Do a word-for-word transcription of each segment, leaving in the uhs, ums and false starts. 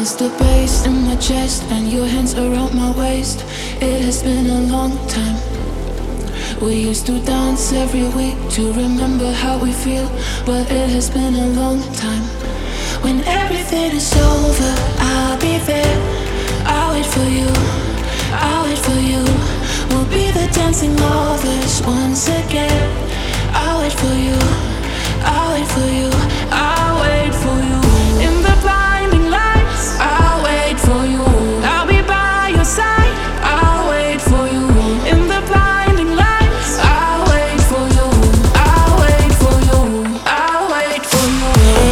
the bass in my chest and your hands around my waist. It has been a long time. We used to dance every week to remember how we feel, but it has been a long time. When everything is over, I'll be there. I'll wait for you, I'll wait for you. We'll be the dancing lovers once again. I'll wait for you, I'll wait for you, I'll wait for you. In the blinding lights, I'll wait for you. I'll be by your side, I'll wait for you. In the blinding lights, I'll wait for you, I'll wait for you, I'll wait for you.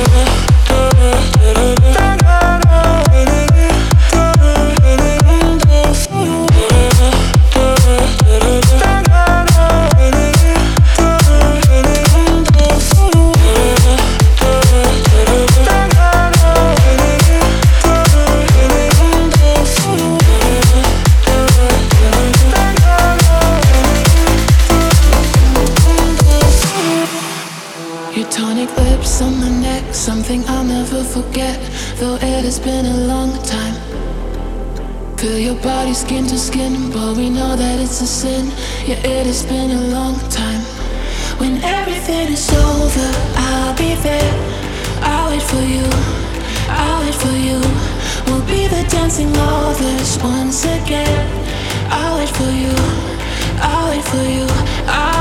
Your tonic lips on my neck, something I'll never forget, though it has been a long time. Feel your body skin to skin, but we know that it's a sin. Yeah, it has been a long time. When everything is over, I'll be there. I'll wait for you, I'll wait for you. We'll be the dancing lovers once again. I'll wait for you, I'll wait for you, I'll